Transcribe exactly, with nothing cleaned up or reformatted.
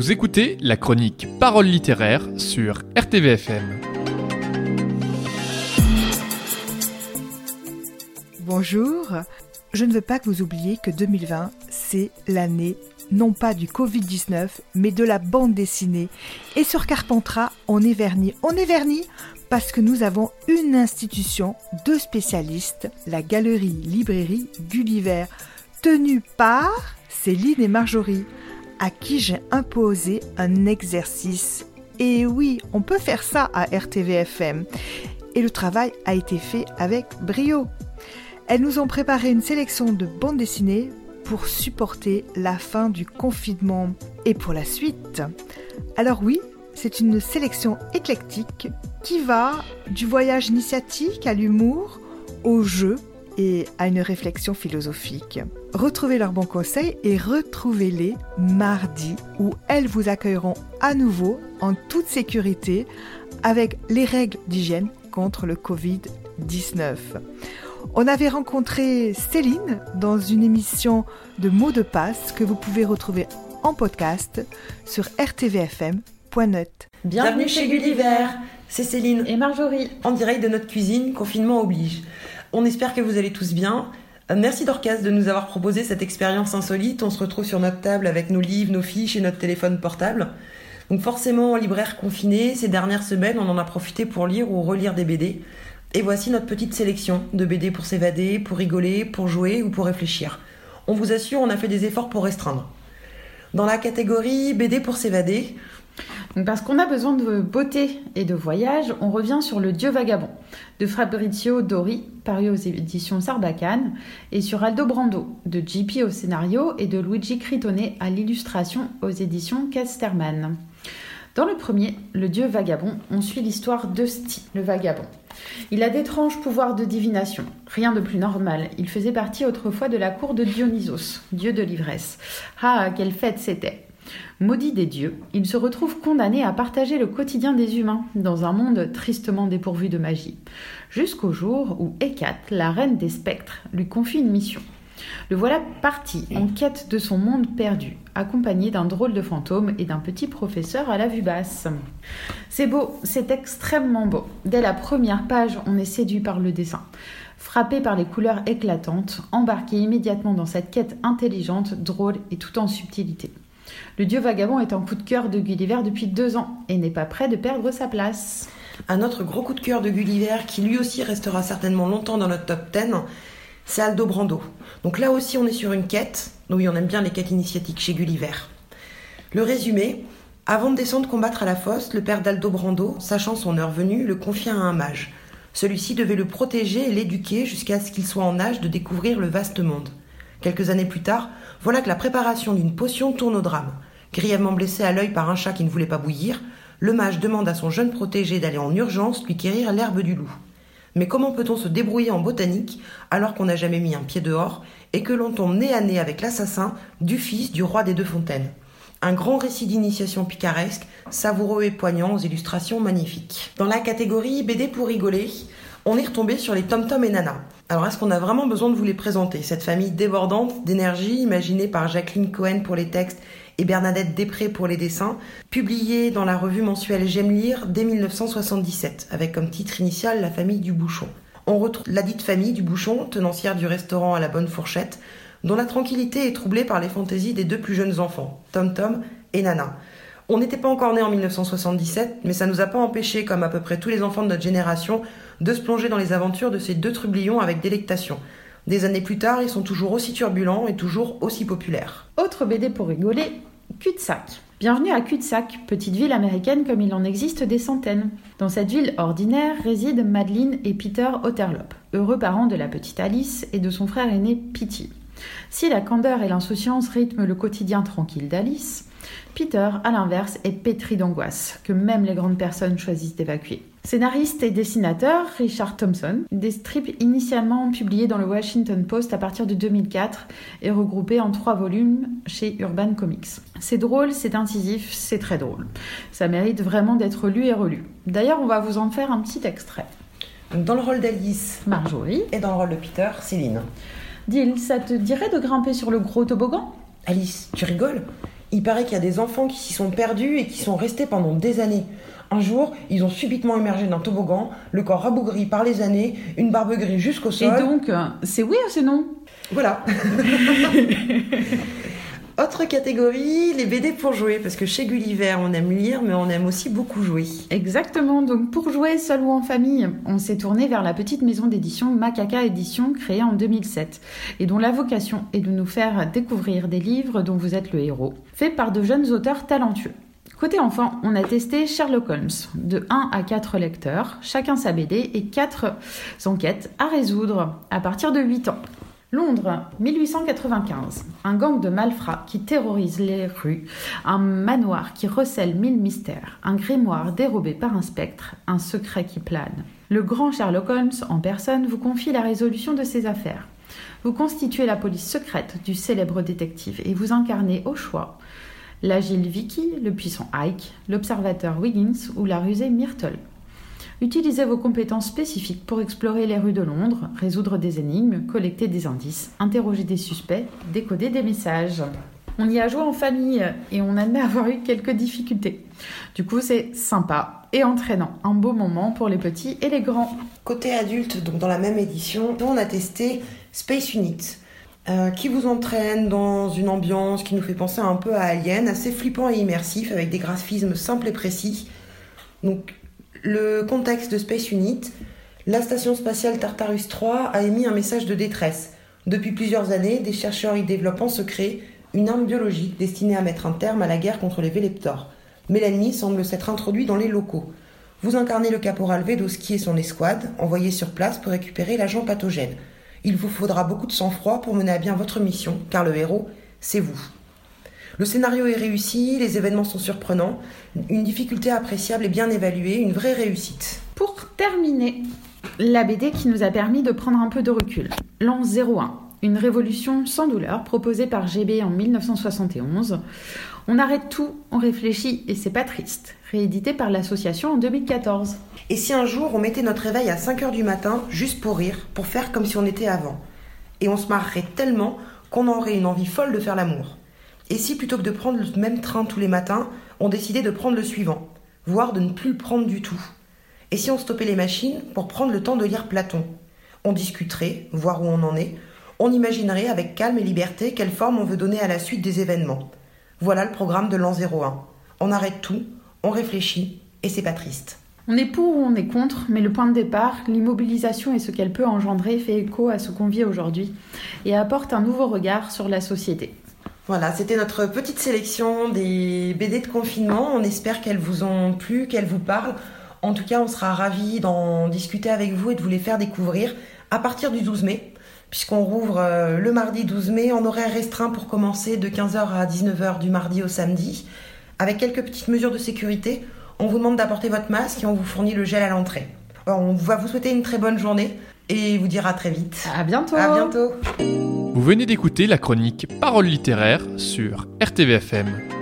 Vous écoutez la chronique Paroles littéraires sur R T V F M. Bonjour, je ne veux pas que vous oubliez que deux mille vingt, c'est l'année non pas du covid dix-neuf, mais de la bande dessinée. Et sur Carpentras, on est vernis. On est vernis parce que nous avons une institution de spécialistes, la Galerie Librairie Gulliver, tenue par Céline et Marjorie, à qui j'ai imposé un exercice. Et oui, on peut faire ça à R T V F M. Et le travail a été fait avec brio. Elles nous ont préparé une sélection de bandes dessinées pour supporter la fin du confinement et pour la suite. Alors oui, c'est une sélection éclectique qui va du voyage initiatique à l'humour, au jeu et à une réflexion philosophique. Retrouvez leurs bons conseils et retrouvez-les mardi où elles vous accueilleront à nouveau en toute sécurité avec les règles d'hygiène contre le covid dix-neuf. On avait rencontré Céline dans une émission de mots de passe que vous pouvez retrouver en podcast sur r t v f m point net. Bienvenue chez Gulliver, c'est Céline et Marjorie, en direct de notre cuisine, confinement oblige. On espère que vous allez tous bien. Merci Dorcas de nous avoir proposé cette expérience insolite. On se retrouve sur notre table avec nos livres, nos fiches et notre téléphone portable. Donc forcément, libraire confiné, ces dernières semaines, on en a profité pour lire ou relire des B D. Et voici notre petite sélection de B D pour s'évader, pour rigoler, pour jouer ou pour réfléchir. On vous assure, on a fait des efforts pour restreindre. Dans la catégorie B D pour s'évader... Donc parce qu'on a besoin de beauté et de voyage, on revient sur Le Dieu vagabond de Fabrizio Dori, paru aux éditions Sarbacane, et sur Aldo Brando, de J P au scénario et de Luigi Critone à l'illustration aux éditions Casterman. Dans le premier, Le Dieu vagabond, on suit l'histoire d'Eusti, le vagabond. Il a d'étranges pouvoirs de divination, rien de plus normal. Il faisait partie autrefois de la cour de Dionysos, dieu de l'ivresse. Ah, quelle fête c'était! Maudit des dieux, il se retrouve condamné à partager le quotidien des humains dans un monde tristement dépourvu de magie. Jusqu'au jour où Hécate, la reine des spectres, lui confie une mission. Le voilà parti en quête de son monde perdu, accompagné d'un drôle de fantôme et d'un petit professeur à la vue basse. C'est beau, c'est extrêmement beau. Dès la première page, on est séduit par le dessin. Frappé par les couleurs éclatantes, embarqué immédiatement dans cette quête intelligente, drôle et tout en subtilité. Le Dieu vagabond est un coup de cœur de Gulliver depuis deux ans et n'est pas prêt de perdre sa place. Un autre gros coup de cœur de Gulliver, qui lui aussi restera certainement longtemps dans notre top dix, c'est Aldo Brando. Donc là aussi, on est sur une quête. Oui, on aime bien les quêtes initiatiques chez Gulliver. Le résumé: avant de descendre combattre à la fosse, le père d'Aldo Brando, sachant son heure venue, le confia à un mage. Celui-ci devait le protéger et l'éduquer jusqu'à ce qu'il soit en âge de découvrir le vaste monde. Quelques années plus tard, voilà que la préparation d'une potion tourne au drame. Grièvement blessé à l'œil par un chat qui ne voulait pas bouillir, le mage demande à son jeune protégé d'aller en urgence lui quérir l'herbe du loup. Mais comment peut-on se débrouiller en botanique alors qu'on n'a jamais mis un pied dehors et que l'on tombe nez à nez avec l'assassin du fils du roi des deux fontaines? Un grand récit d'initiation picaresque, savoureux et poignant aux illustrations magnifiques. Dans la catégorie B D pour rigoler, on est retombé sur les Tom Tom et Nana. Alors est-ce qu'on a vraiment besoin de vous les présenter? Cette famille débordante d'énergie, imaginée par Jacqueline Cohen pour les textes et Bernadette Després pour les dessins, publiée dans la revue mensuelle J'aime lire dès dix-neuf cent soixante-dix-sept, avec comme titre initial La famille du bouchon. On retrouve la dite famille du bouchon, tenancière du restaurant à la bonne fourchette, dont la tranquillité est troublée par les fantaisies des deux plus jeunes enfants, Tom Tom et Nana. On n'était pas encore nés en dix-neuf cent soixante-dix-sept, mais ça nous a pas empêché, comme à peu près tous les enfants de notre génération, de se plonger dans les aventures de ces deux trublions avec délectation. Des années plus tard, ils sont toujours aussi turbulents et toujours aussi populaires. Autre B D pour rigoler, Cul-de-sac. Bienvenue à Cul-de-sac, petite ville américaine comme il en existe des centaines. Dans cette ville ordinaire résident Madeline et Peter Otterlop, heureux parents de la petite Alice et de son frère aîné Petey. Si la candeur et l'insouciance rythment le quotidien tranquille d'Alice, Peter, à l'inverse, est pétri d'angoisse, que même les grandes personnes choisissent d'évacuer. Scénariste et dessinateur, Richard Thompson, des strips initialement publiés dans le Washington Post à partir de deux mille quatre et regroupés en trois volumes chez Urban Comics. C'est drôle, c'est incisif, c'est très drôle. Ça mérite vraiment d'être lu et relu. D'ailleurs, on va vous en faire un petit extrait. Dans le rôle d'Alice, Marjorie. Et dans le rôle de Peter, Céline. Dil, ça te dirait de grimper sur le gros toboggan? Alice, tu rigoles? Il paraît qu'il y a des enfants qui s'y sont perdus et qui sont restés pendant des années. Un jour, ils ont subitement émergé d'un toboggan, le corps rabougri par les années, une barbe grise jusqu'au sol. Et donc, c'est oui ou c'est non ? Voilà. Autre catégorie, les B D pour jouer, parce que chez Gulliver, on aime lire, mais on aime aussi beaucoup jouer. Exactement, donc pour jouer seul ou en famille, on s'est tourné vers la petite maison d'édition Macaca Édition, créée en deux mille sept, et dont la vocation est de nous faire découvrir des livres dont vous êtes le héros, faits par de jeunes auteurs talentueux. Côté enfant, on a testé Sherlock Holmes, de un à quatre lecteurs, chacun sa B D et quatre enquêtes à résoudre à partir de huit ans. Londres, mille huit cent quatre-vingt-quinze. Un gang de malfrats qui terrorise les rues, un manoir qui recèle mille mystères, un grimoire dérobé par un spectre, un secret qui plane. Le grand Sherlock Holmes, en personne, vous confie la résolution de ses affaires. Vous constituez la police secrète du célèbre détective et vous incarnez au choix l'agile Vicky, le puissant Ike, l'observateur Wiggins ou la rusée Myrtle. Utilisez vos compétences spécifiques pour explorer les rues de Londres, résoudre des énigmes, collecter des indices, interroger des suspects, décoder des messages. On y a joué en famille et on admet avoir eu quelques difficultés. Du coup, c'est sympa et entraînant. Un beau moment pour les petits et les grands. Côté adulte, donc dans la même édition, on a testé Space Unit, euh, qui vous entraîne dans une ambiance qui nous fait penser un peu à Alien, assez flippant et immersif, avec des graphismes simples et précis. Donc, le contexte de Space Unit, la station spatiale Tartarus trois a émis un message de détresse. Depuis plusieurs années, des chercheurs y développent en secret une arme biologique destinée à mettre un terme à la guerre contre les Véleptors. Mais l'ennemi semble s'être introduit dans les locaux. Vous incarnez le caporal Vedowski et son escouade, envoyés sur place pour récupérer l'agent pathogène. Il vous faudra beaucoup de sang-froid pour mener à bien votre mission, car le héros, c'est vous. Le scénario est réussi, les événements sont surprenants, une difficulté appréciable et bien évaluée, une vraie réussite. Pour terminer, la B D qui nous a permis de prendre un peu de recul. L'an zéro un, une révolution sans douleur proposée par G B en mille neuf cent soixante et onze. On arrête tout, on réfléchit et c'est pas triste. Réédité par l'association en deux mille quatorze. Et si un jour on mettait notre réveil à cinq heures du matin, juste pour rire, pour faire comme si on était avant. Et on se marrerait tellement qu'on aurait une envie folle de faire l'amour. Et si plutôt que de prendre le même train tous les matins, on décidait de prendre le suivant, voire de ne plus le prendre du tout. Et si on stoppait les machines pour prendre le temps de lire Platon? On discuterait, voir où on en est, on imaginerait avec calme et liberté quelle forme on veut donner à la suite des événements. Voilà le programme de l'an zéro un. On arrête tout, on réfléchit, et c'est pas triste. On est pour ou on est contre, mais le point de départ, l'immobilisation et ce qu'elle peut engendrer fait écho à ce qu'on vit aujourd'hui et apporte un nouveau regard sur la société. Voilà, c'était notre petite sélection des B D de confinement. On espère qu'elles vous ont plu, qu'elles vous parlent. En tout cas, on sera ravis d'en discuter avec vous et de vous les faire découvrir à partir du douze mai, puisqu'on rouvre le mardi douze mai en horaire restreint pour commencer de quinze heures à dix-neuf heures du mardi au samedi, avec quelques petites mesures de sécurité. On vous demande d'apporter votre masque et on vous fournit le gel à l'entrée. Alors, on va vous souhaiter une très bonne journée et vous dire à très vite. À bientôt. À bientôt. Vous venez d'écouter la chronique Paroles littéraires sur R T V F M.